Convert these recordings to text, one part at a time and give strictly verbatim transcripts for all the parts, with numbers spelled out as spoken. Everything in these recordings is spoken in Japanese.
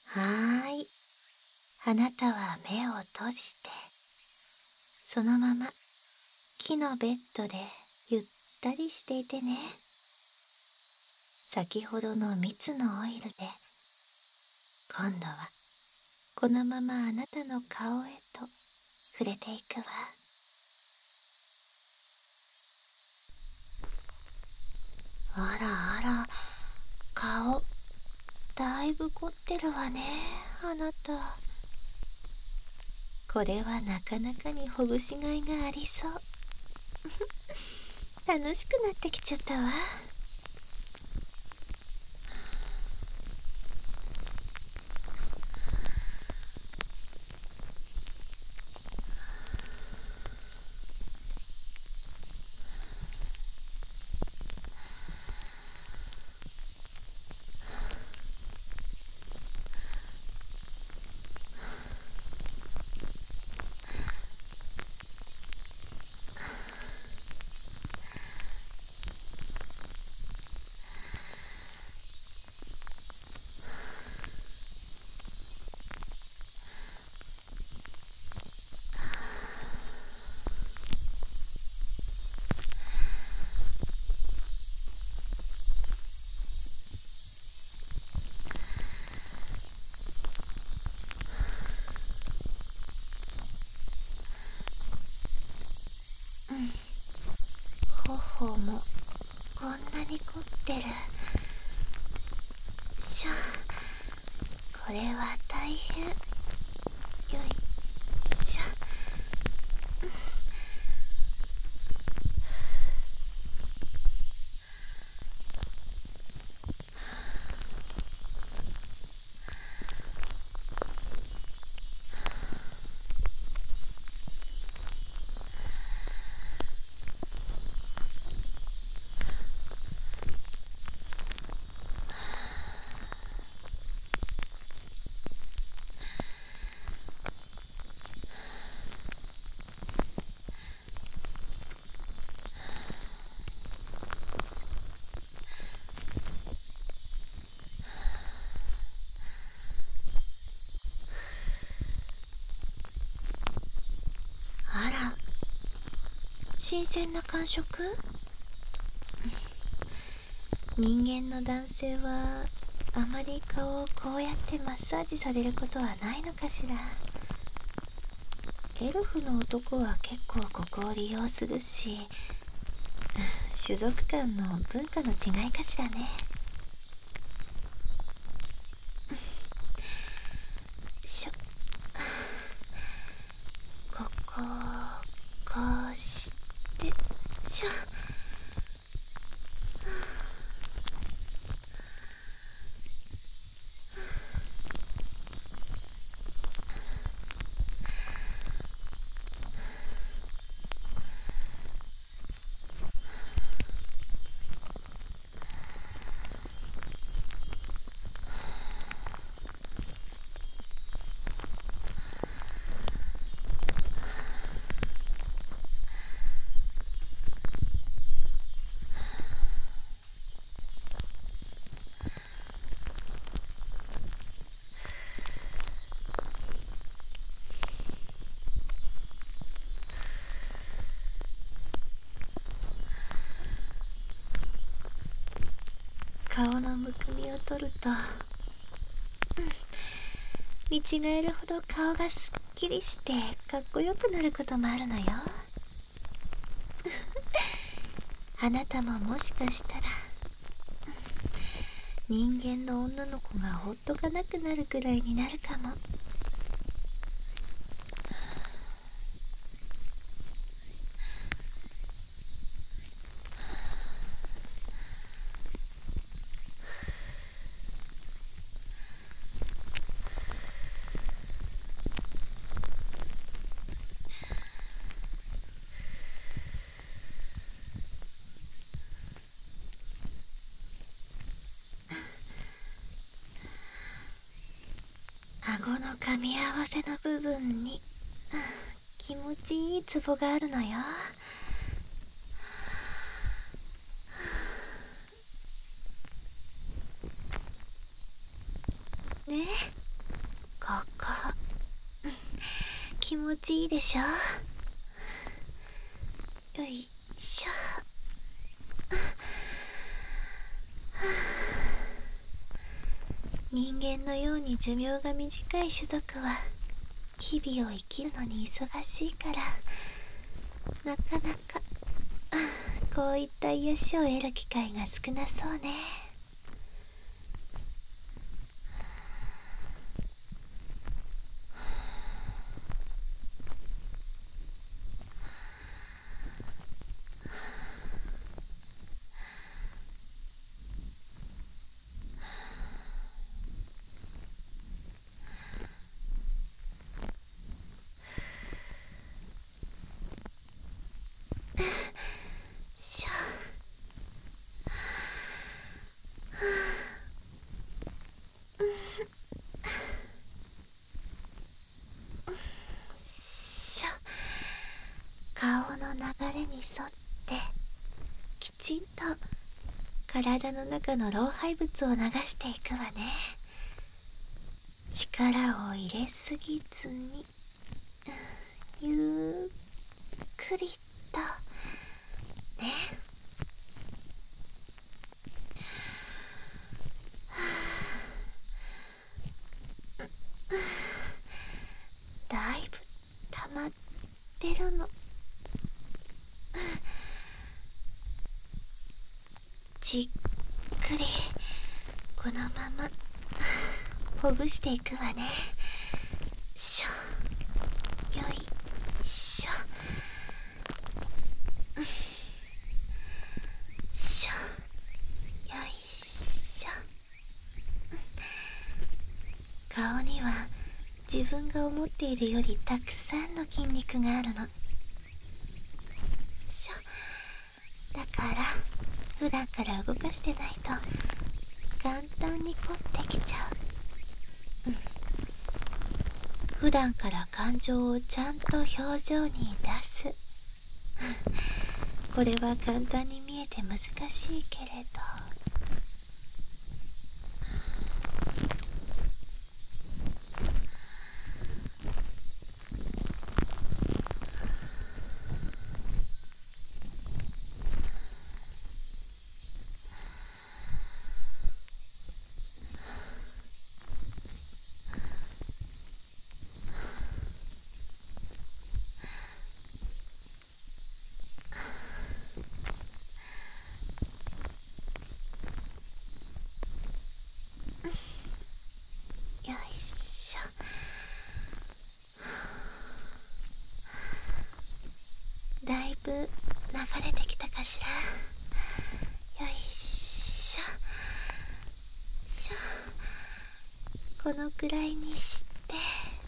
はーい。あなたは目を閉じて、そのまま木のベッドでゆったりしていてね。先ほどの蜜のオイルで、今度はこのままあなたの顔へと触れていくわ。あらあら、顔、だいぶ凝ってるわね、あなた。これはなかなかにほぐしがいがありそう。楽しくなってきちゃったわ。頬もこんなに凝ってる。しゃ、これは大変。よいしょ。あら、新鮮な感触？人間の男性はあまり顔をこうやってマッサージされることはないのかしら。エルフの男は結構ここを利用するし、種族間の文化の違いかしらね。しょ、ここをこうしてしょ。顔のむくみを取ると、見違えるほど顔がすっきりしてかっこよくなることもあるのよ。あなたももしかしたら人間の女の子がほっとかなくなるくらいになるかも。顎の噛み合わせの部分に気持ちいいツボがあるのよ。ねえ、 ここ気持ちいいでしょ。よいしょ。人間のように寿命が短い種族は日々を生きるのに忙しいから、なかなかこういった癒しを得る機会が少なそうね。しょ。しょ。顔の流れに沿ってきちんと体の中の老廃物を流していくわね。力を入れすぎずにゆっくりとね。だいぶ溜まってるの。じっくりこのままほぐしていくわね。しょ。よいしょ。しょ。よいしょ。顔には自分が思っているよりたくさんの筋肉があるの。しょ。だから普段から動かしてないと簡単に凝ってきちゃう。うん。普段から感情をちゃんと表情に出す。これは簡単に見えて難しいけれど、よいしょ。だいぶ流れてきたかしら。よいしょ。しょ。このくらいにして、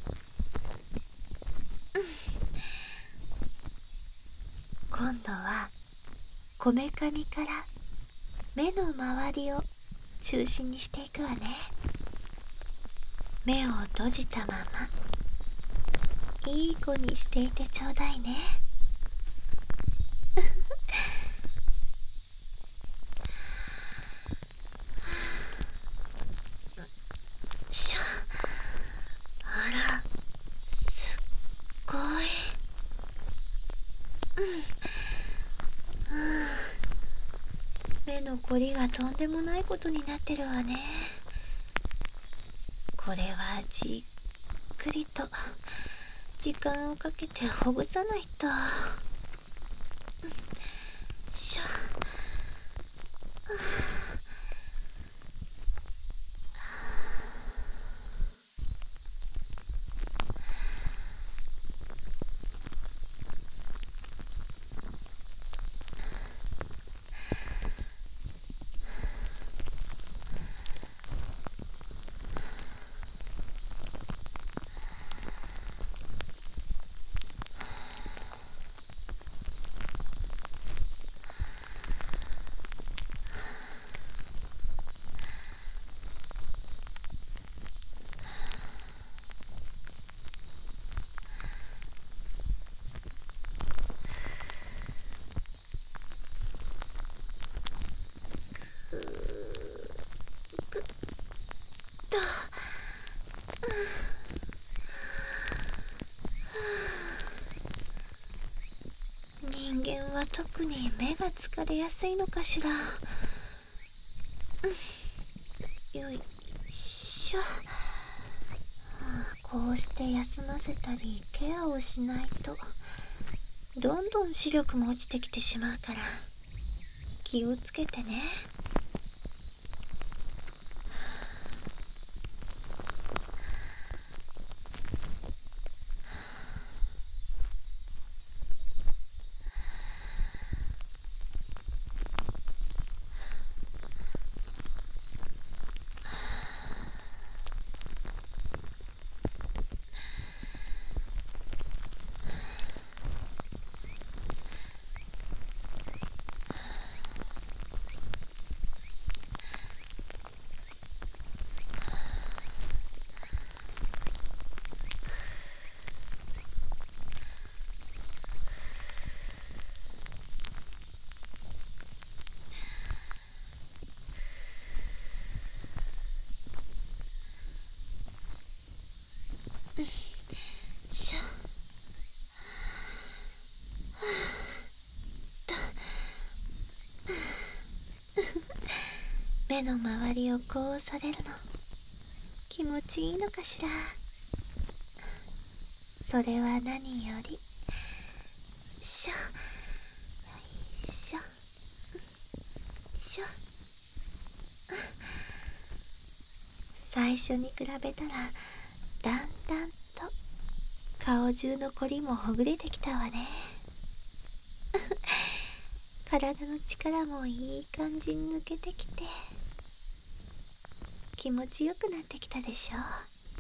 うん、今度はこめかみから目の周りを中心にしていくわね。目を閉じたままいい子にしていてちょうだいね。しょ。あら、すっごい。うん、うん、目のこりがとんでもないことになってるわね。これはじっくりと時間をかけてほぐさないと。しょ。 特に目が疲れやすいのかしら。うん、よいしょ。こうして休ませたりケアをしないとどんどん視力も落ちてきてしまうから気をつけてね。しょ目の周りをこうされるの気持ちいいのかしら。それは何より。しょよいしょしょ。最初に比べたらだんだんと顔中のこりもほぐれてきたわね。体の力もいい感じに抜けてきて気持ちよくなってきたでしょ。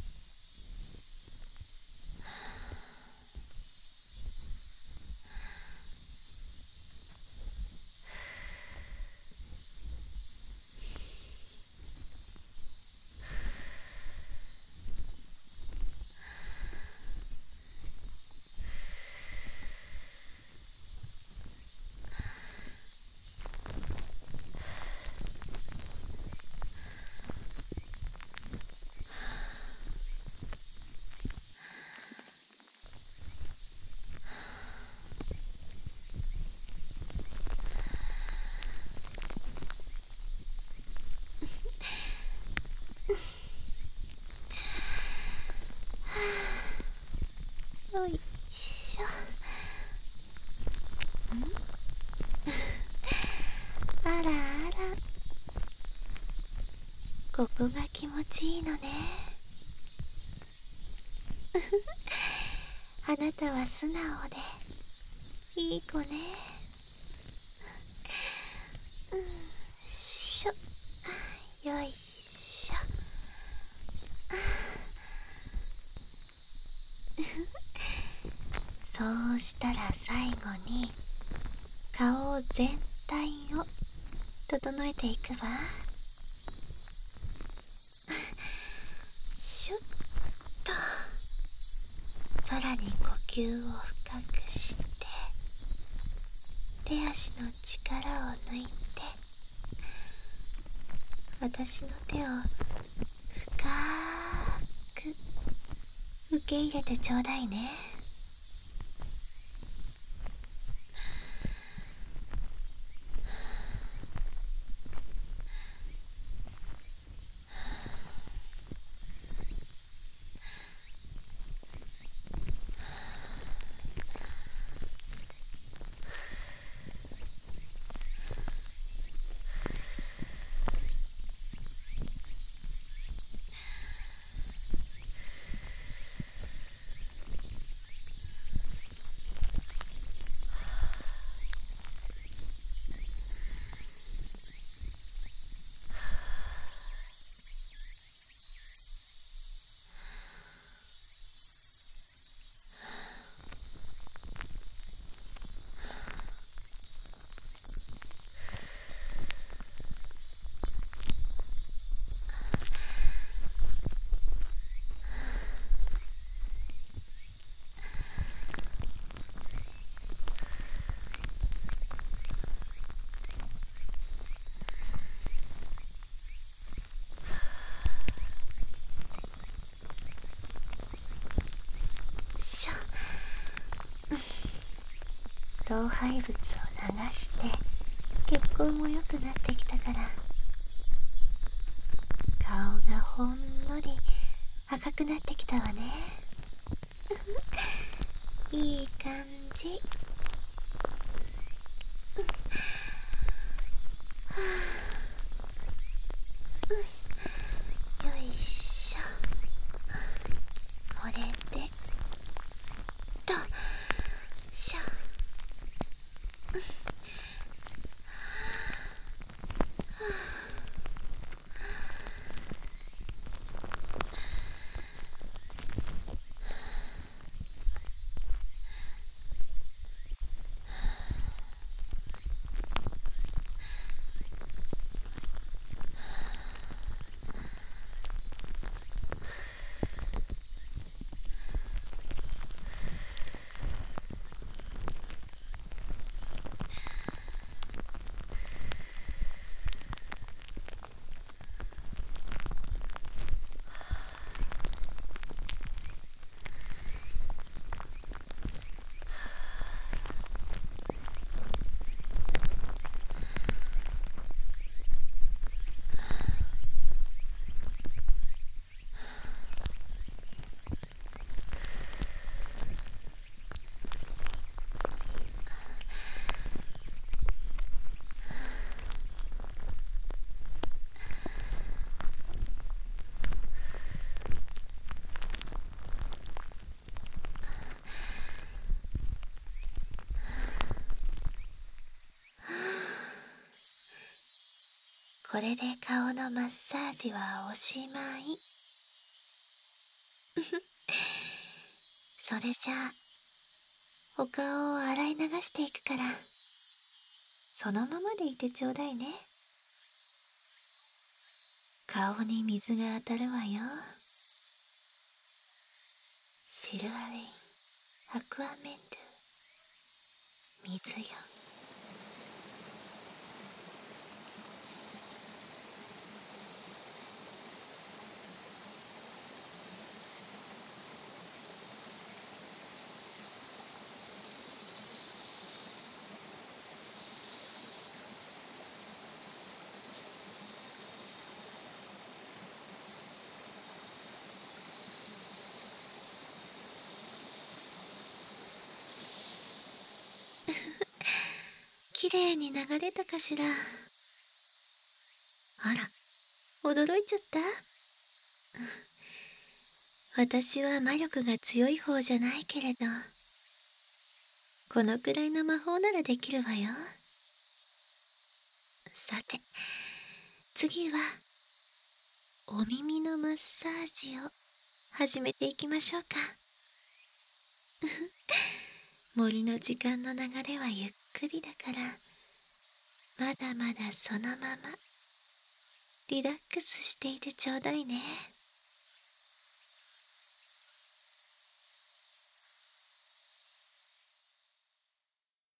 よいしょ。んあらあら、ここが気持ちいいのね。あなたは素直でいい子ね。うんしょ、よいしょ。そうしたら最後に顔全体を整えていくわ。シュッと。さらに呼吸を深くして手足の力を抜いて私の手を深く受け入れてちょうだいね。老廃物を剥がして血行も良くなってきたから、顔がほんのり赤くなってきたわね。いい感じ。よいしょ。これでとしょ。これで顔のマッサージはおしまい。それじゃあお顔を洗い流していくから、そのままでいてちょうだいね。顔に水が当たるわよ。シルアウェインアクアメンドゥ、水よ。きれいに流れたかしら。あら、驚いちゃった。私は魔力が強い方じゃないけれど、このくらいの魔法ならできるわよ。さて、次はお耳のマッサージを始めていきましょうか。森の時間の流れはゆっくりだから、まだまだそのままリラックスしていてちょうだいね。